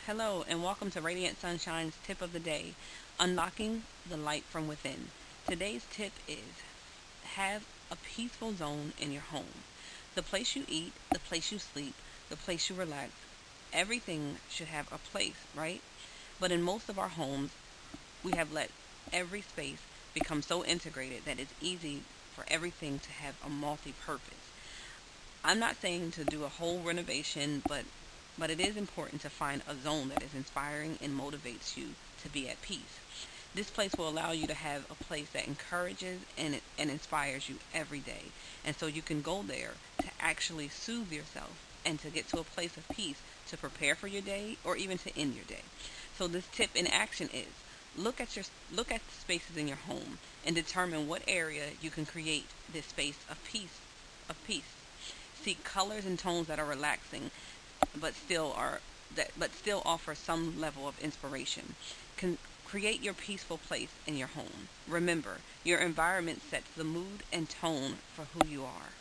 Hello, and welcome to Radiant Sunshine's tip of the day, unlocking the light from within. Today's tip is have a peaceful zone in your home. The place you eat, the place you sleep, the place you relax, everything should have a place, right? But in most of our homes, we have let every space become so integrated that it's easy for everything to have a multi purpose. I'm not saying to do a whole renovation, but it is important to find a zone that is inspiring and motivates you to be at peace. This place will allow you to have a place that encourages and inspires you every day. And so you can go there to actually soothe yourself and to get to a place of peace to prepare for your day or even to end your day. So this tip in action is look at the spaces in your home and determine what area you can create this space of peace. Seek colors and tones that are relaxing but still are but still offer some level of inspiration. Can create your peaceful place in your home. Remember, your environment sets the mood and tone for who you are.